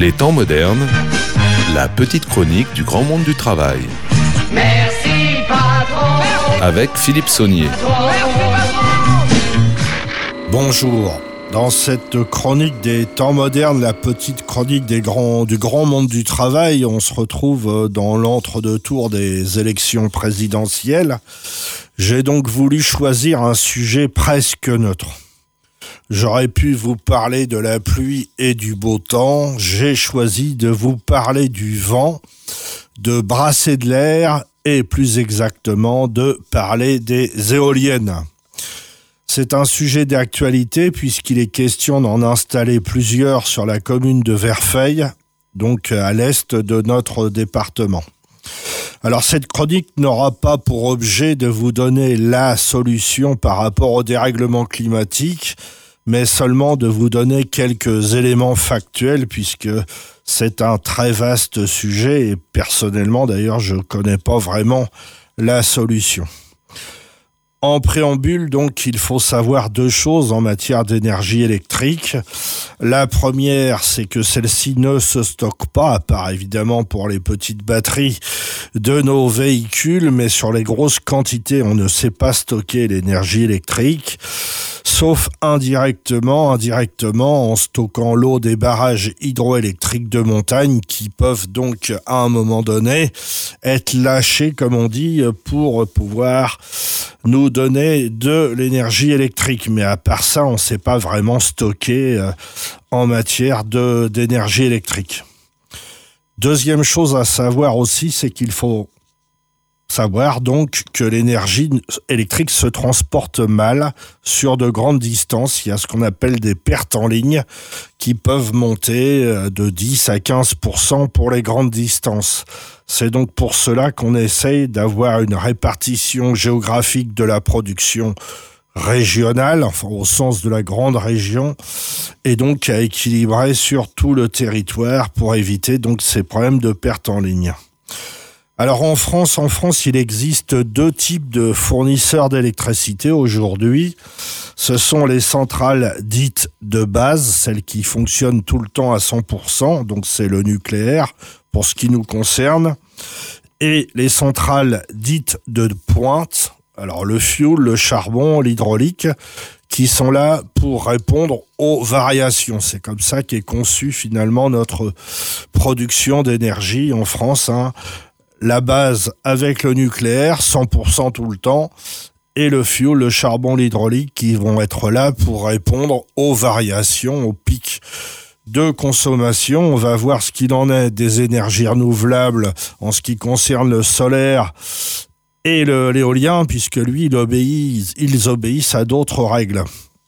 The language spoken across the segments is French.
Les temps modernes, la petite chronique du grand monde du travail. Merci patron. Avec Philippe Saunier. Bonjour. Dans cette chronique des temps modernes, la petite chronique du grand monde du travail, on se retrouve dans l'entre-deux-tours des élections présidentielles. J'ai donc voulu choisir un sujet presque neutre. J'aurais pu vous parler de la pluie et du beau temps. J'ai choisi de vous parler du vent, de brasser de l'air et plus exactement de parler des éoliennes. C'est un sujet d'actualité puisqu'il est question d'en installer plusieurs sur la commune de Verfeil, donc à l'est de notre département. Alors cette chronique n'aura pas pour objet de vous donner la solution par rapport au dérèglement climatique, mais seulement de vous donner quelques éléments factuels puisque c'est un très vaste sujet et personnellement d'ailleurs je ne connais pas vraiment la solution. En préambule, donc, il faut savoir deux choses en matière d'énergie électrique. La première, c'est que celle-ci ne se stocke pas, à part évidemment pour les petites batteries de nos véhicules, mais sur les grosses quantités, on ne sait pas stocker l'énergie électrique, sauf indirectement en stockant l'eau des barrages hydroélectriques de montagne qui peuvent donc, à un moment donné, être lâchés, comme on dit, pour pouvoir nous donner de l'énergie électrique. Mais à part ça, on ne sait pas vraiment stocker en matière d'énergie électrique. Deuxième chose à savoir aussi, c'est qu'il faut savoir donc que l'énergie électrique se transporte mal sur de grandes distances. Il y a ce qu'on appelle des pertes en ligne qui peuvent monter de 10 à 15% pour les grandes distances. C'est donc pour cela qu'on essaye d'avoir une répartition géographique de la production régionale, enfin au sens de la grande région, et donc à équilibrer sur tout le territoire pour éviter donc ces problèmes de pertes en ligne. Alors en France, il existe deux types de fournisseurs d'électricité aujourd'hui. Ce sont les centrales dites de base, celles qui fonctionnent tout le temps à 100%, donc c'est le nucléaire pour ce qui nous concerne, et les centrales dites de pointe, alors le fioul, le charbon, l'hydraulique, qui sont là pour répondre aux variations. C'est comme ça qu'est conçue finalement notre production d'énergie en France, La base avec le nucléaire, 100% tout le temps, et le fioul, le charbon, l'hydraulique qui vont être là pour répondre aux variations, aux pics de consommation. On va voir ce qu'il en est des énergies renouvelables en ce qui concerne le solaire et l'éolien, puisque lui, ils obéissent à d'autres règles.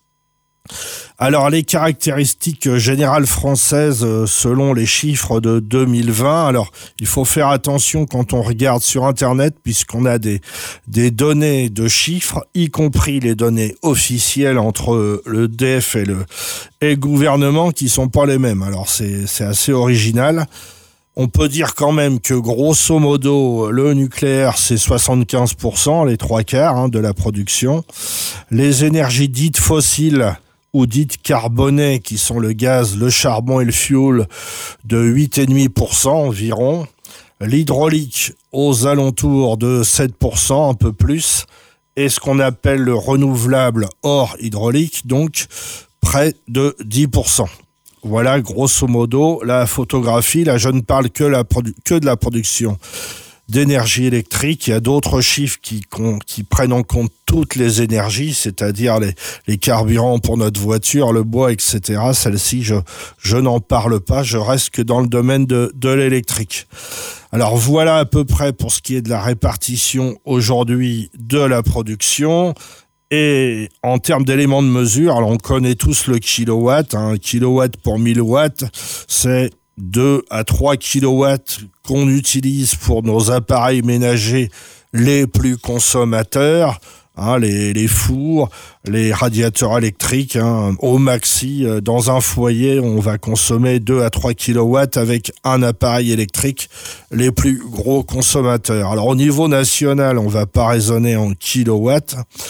Alors, les caractéristiques générales françaises selon les chiffres de 2020. Alors, il faut faire attention quand on regarde sur Internet puisqu'on a des données de chiffres, y compris les données officielles entre le DF et le gouvernement qui sont pas les mêmes. Alors, c'est assez original. On peut dire quand même que grosso modo, le nucléaire, c'est 75%, les trois quarts de la production. Les énergies dites fossiles ou dites carbonées, qui sont le gaz, le charbon et le fioul, de 8,5% environ. L'hydraulique, aux alentours de 7%, un peu plus. Et ce qu'on appelle le renouvelable hors hydraulique, donc près de 10%. Voilà, grosso modo, la photographie. Là, je ne parle que de la production d'énergie électrique. Il y a d'autres chiffres qui prennent en compte toutes les énergies, c'est-à-dire les carburants pour notre voiture, le bois, etc. Celle-ci, je n'en parle pas, je reste que dans le domaine de l'électrique. Alors voilà à peu près pour ce qui est de la répartition aujourd'hui de la production. Et en termes d'éléments de mesure, alors on connaît tous le kilowatt. Un kilowatt pour 1000 watts, c'est 2 à 3 kilowatts qu'on utilise pour nos appareils ménagers les plus consommateurs, les fours, les radiateurs électriques. Au maxi, dans un foyer, on va consommer 2 à 3 kilowatts avec un appareil électrique, les plus gros consommateurs. Alors au niveau national, on va pas raisonner en kilowatts.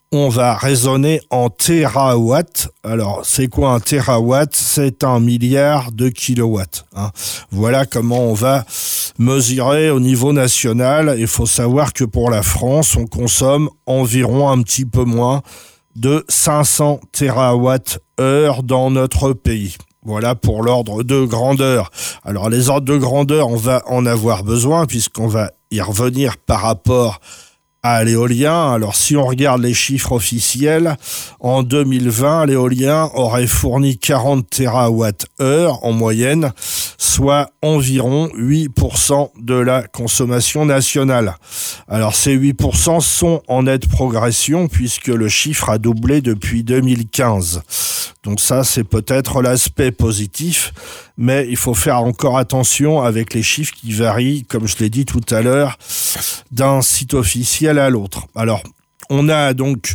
on va raisonner en térawatts. Alors, c'est quoi un térawatt? C'est 1 milliard de kilowatts. Voilà comment on va mesurer au niveau national. Il faut savoir que pour la France, on consomme environ un petit peu moins de 500 térawatts-heure dans notre pays. Voilà pour l'ordre de grandeur. Alors, les ordres de grandeur, on va en avoir besoin puisqu'on va y revenir par rapport à l'éolien. Alors, si on regarde les chiffres officiels, en 2020, l'éolien aurait fourni 40 TWh en moyenne, soit environ 8% de la consommation nationale. Alors, ces 8% sont en nette progression puisque le chiffre a doublé depuis 2015. Donc ça, c'est peut-être l'aspect positif, mais il faut faire encore attention avec les chiffres qui varient, comme je l'ai dit tout à l'heure, d'un site officiel à l'autre. Alors, on a donc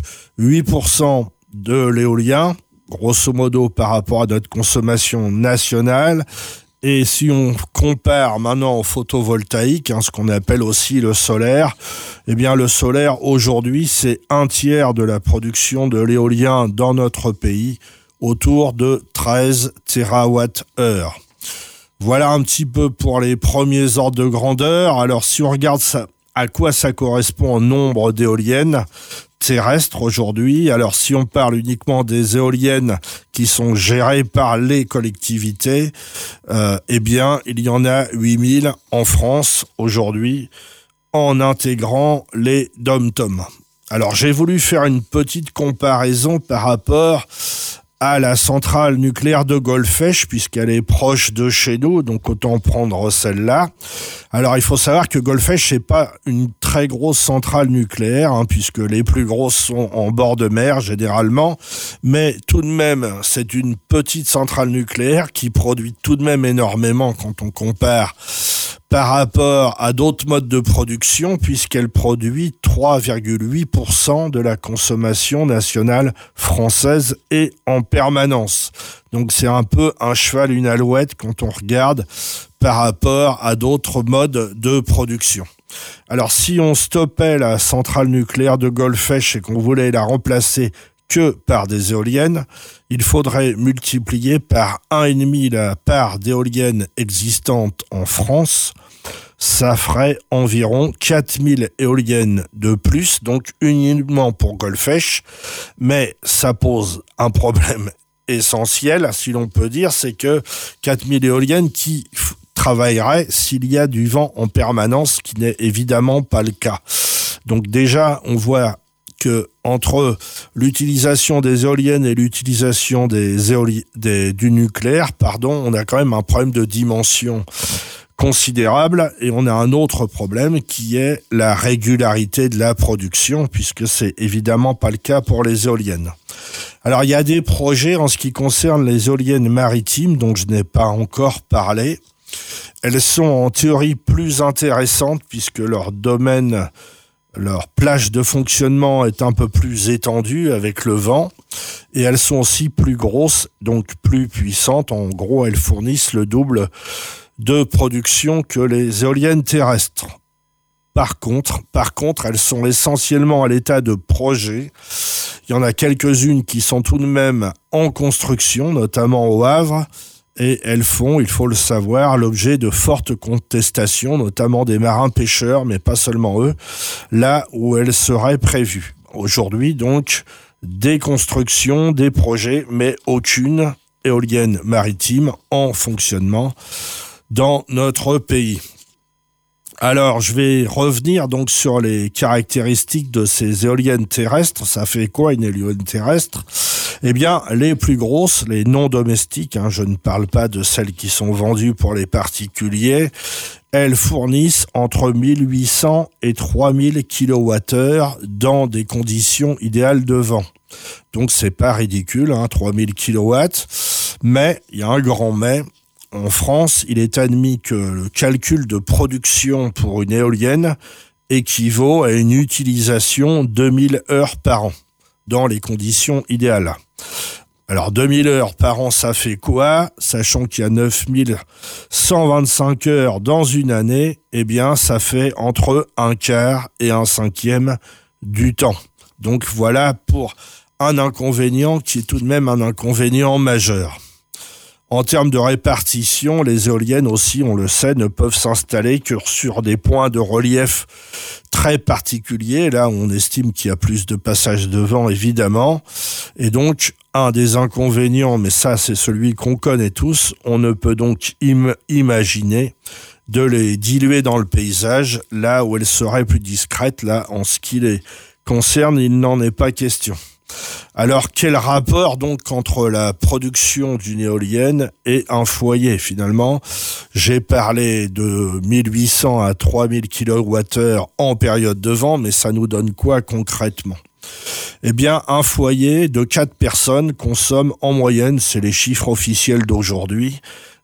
8% de l'éolien, grosso modo par rapport à notre consommation nationale. Et si on compare maintenant au photovoltaïque, ce qu'on appelle aussi le solaire, eh bien le solaire aujourd'hui, c'est 1/3 de la production de l'éolien dans notre pays, autour de 13 TWh. Voilà un petit peu pour les premiers ordres de grandeur. Alors si on regarde ça, à quoi ça correspond en nombre d'éoliennes terrestres aujourd'hui. Alors si on parle uniquement des éoliennes qui sont gérées par les collectivités, eh bien il y en a 8000 en France aujourd'hui en intégrant les DOM-TOM. Alors j'ai voulu faire une petite comparaison par rapport à la centrale nucléaire de Golfech, puisqu'elle est proche de chez nous, donc autant prendre celle-là. Alors, il faut savoir que Golfech, c'est pas une très grosse centrale nucléaire, puisque les plus grosses sont en bord de mer, généralement. Mais tout de même, c'est une petite centrale nucléaire qui produit tout de même énormément quand on compare par rapport à d'autres modes de production, puisqu'elle produit 3,8% de la consommation nationale française et en permanence. Donc c'est un peu un cheval, une alouette quand on regarde par rapport à d'autres modes de production. Alors si on stoppait la centrale nucléaire de Golfech et qu'on voulait la remplacer que par des éoliennes, il faudrait multiplier par 1,5 la part d'éoliennes existantes en France. Ça ferait environ 4000 éoliennes de plus, donc uniquement pour Golfech. Mais ça pose un problème essentiel, si l'on peut dire, c'est que 4000 éoliennes qui travailleraient s'il y a du vent en permanence, ce qui n'est évidemment pas le cas. Donc déjà, on voit que entre l'utilisation des éoliennes et l'utilisation du nucléaire, on a quand même un problème de dimension considérable, et on a un autre problème qui est la régularité de la production, puisque c'est évidemment pas le cas pour les éoliennes. Alors il y a des projets en ce qui concerne les éoliennes maritimes dont je n'ai pas encore parlé. Elles sont en théorie plus intéressantes puisque leur domaine, leur plage de fonctionnement est un peu plus étendue avec le vent, et elles sont aussi plus grosses, donc plus puissantes. En gros, elles fournissent le double de production que les éoliennes terrestres. Par contre, elles sont essentiellement à l'état de projet. Il y en a quelques-unes qui sont tout de même en construction, notamment au Havre, et elles font, il faut le savoir, l'objet de fortes contestations, notamment des marins pêcheurs, mais pas seulement eux, là où elles seraient prévues. Aujourd'hui, donc, des constructions, des projets, mais aucune éolienne maritime en fonctionnement dans notre pays. Alors, je vais revenir donc sur les caractéristiques de ces éoliennes terrestres. Ça fait quoi une éolienne terrestre ? Eh bien, les plus grosses, les non domestiques, je ne parle pas de celles qui sont vendues pour les particuliers, elles fournissent entre 1800 et 3000 kWh dans des conditions idéales de vent. Donc, c'est pas ridicule, 3000 kW, mais il y a un grand mais. En France, il est admis que le calcul de production pour une éolienne équivaut à une utilisation 2000 heures par an dans les conditions idéales. Alors 2000 heures par an, ça fait quoi ? Sachant qu'il y a 9125 heures dans une année, eh bien ça fait entre un quart et un cinquième du temps. Donc voilà pour un inconvénient qui est tout de même un inconvénient majeur. En termes de répartition, les éoliennes aussi, on le sait, ne peuvent s'installer que sur des points de relief très particuliers. Là, on estime qu'il y a plus de passages de vent, évidemment. Et donc, un des inconvénients, mais ça, c'est celui qu'on connaît tous, on ne peut donc imaginer de les diluer dans le paysage, là où elles seraient plus discrètes. Là, en ce qui les concerne, il n'en est pas question. Alors, quel rapport donc entre la production d'une éolienne et un foyer finalement ? J'ai parlé de 1800 à 3000 kWh en période de vent, mais ça nous donne quoi concrètement ? Eh bien, un foyer de 4 personnes consomme en moyenne, c'est les chiffres officiels d'aujourd'hui,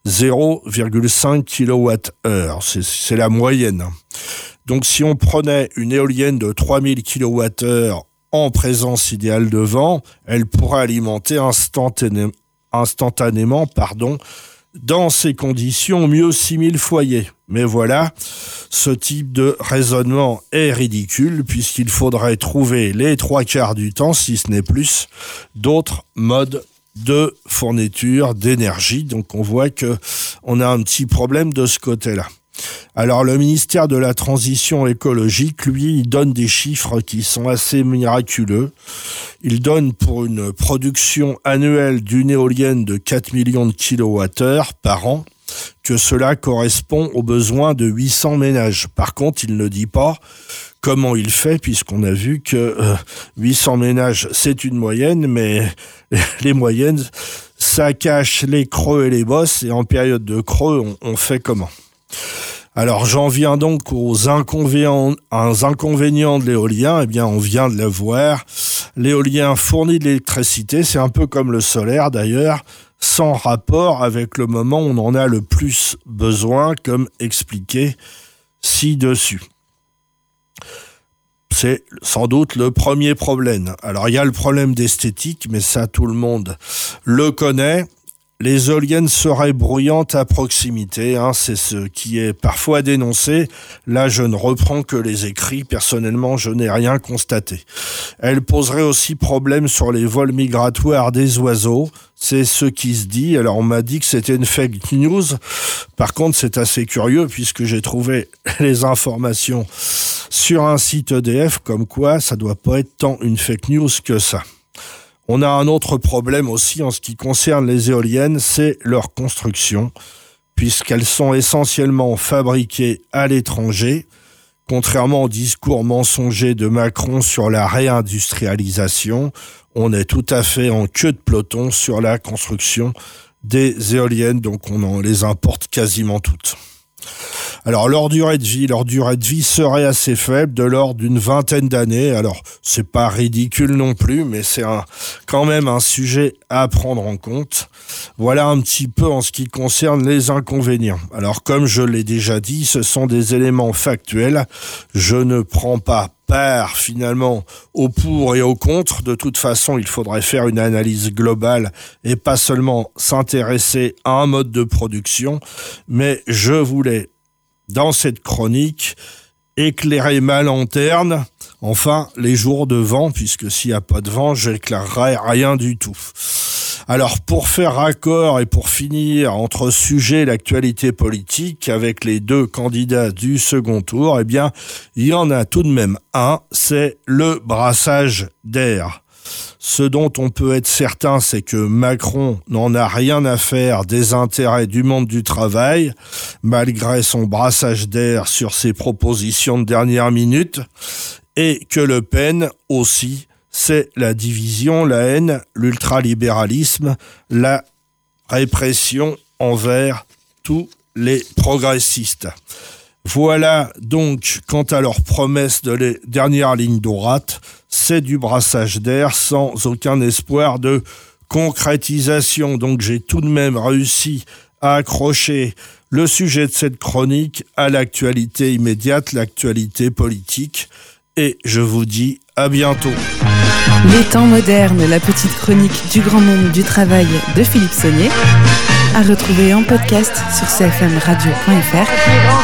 0,5 kWh. C'est la moyenne. Donc, si on prenait une éolienne de 3000 kWh en présence idéale de vent, elle pourra alimenter instantanément, dans ces conditions, au mieux 6000 foyers. Mais voilà, ce type de raisonnement est ridicule puisqu'il faudrait trouver les 3/4 du temps, si ce n'est plus, d'autres modes de fourniture d'énergie. Donc on voit que on a un petit problème de ce côté-là. Alors le ministère de la Transition écologique, lui, il donne des chiffres qui sont assez miraculeux. Il donne pour une production annuelle d'une éolienne de 4 millions de kWh par an que cela correspond aux besoins de 800 ménages. Par contre, il ne dit pas comment il fait, puisqu'on a vu que 800 ménages, c'est une moyenne, mais les moyennes, ça cache les creux et les bosses, et en période de creux, on fait comment ? Alors j'en viens donc aux inconvénients de l'éolien. Eh bien, on vient de le voir. L'éolien fournit de l'électricité, c'est un peu comme le solaire d'ailleurs, sans rapport avec le moment où on en a le plus besoin, comme expliqué ci-dessus. C'est sans doute le premier problème. Alors il y a le problème d'esthétique, mais ça tout le monde le connaît. Les éoliennes seraient bruyantes à proximité, c'est ce qui est parfois dénoncé. Là, je ne reprends que les écrits. Personnellement, je n'ai rien constaté. Elles poseraient aussi problème sur les vols migratoires des oiseaux. C'est ce qui se dit. Alors, on m'a dit que c'était une fake news. Par contre, c'est assez curieux puisque j'ai trouvé les informations sur un site EDF comme quoi ça doit pas être tant une fake news que ça. On a un autre problème aussi en ce qui concerne les éoliennes, c'est leur construction, puisqu'elles sont essentiellement fabriquées à l'étranger, contrairement au discours mensonger de Macron sur la réindustrialisation. On est tout à fait en queue de peloton sur la construction des éoliennes, donc on en les importe quasiment toutes. Alors, leur durée de vie serait assez faible, de l'ordre d'une 20aine d'années. Alors, c'est pas ridicule non plus, mais c'est quand même un sujet à prendre en compte. Voilà un petit peu en ce qui concerne les inconvénients. Alors, comme je l'ai déjà dit, ce sont des éléments factuels. Je ne prends pas part finalement au pour et au contre. De toute façon, il faudrait faire une analyse globale et pas seulement s'intéresser à un mode de production. Mais je voulais, dans cette chronique, éclairer ma lanterne, enfin les jours de vent, puisque s'il n'y a pas de vent, j'éclairerai rien du tout. Alors, pour faire raccord et pour finir entre sujet et l'actualité politique avec les deux candidats du second tour, eh bien, il y en a tout de même un, c'est le brassage d'air. Ce dont on peut être certain, c'est que Macron n'en a rien à faire des intérêts du monde du travail, malgré son brassage d'air sur ses propositions de dernière minute, et que Le Pen aussi, c'est la division, la haine, l'ultralibéralisme, la répression envers tous les progressistes. Voilà donc, quant à leur promesse de les dernières lignes droites, c'est du brassage d'air sans aucun espoir de concrétisation. Donc j'ai tout de même réussi à accrocher le sujet de cette chronique à l'actualité immédiate, l'actualité politique. Et je vous dis à bientôt. Les temps modernes, la petite chronique du grand monde du travail de Philippe Saunier, à retrouver en podcast sur cfmradio.fr,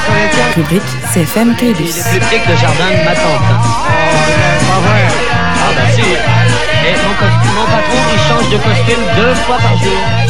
rubrique CFM Caylus. Il est plus petit que le jardin de ma tante. bah si. Et mon patron, il change de costume 2 fois par jour.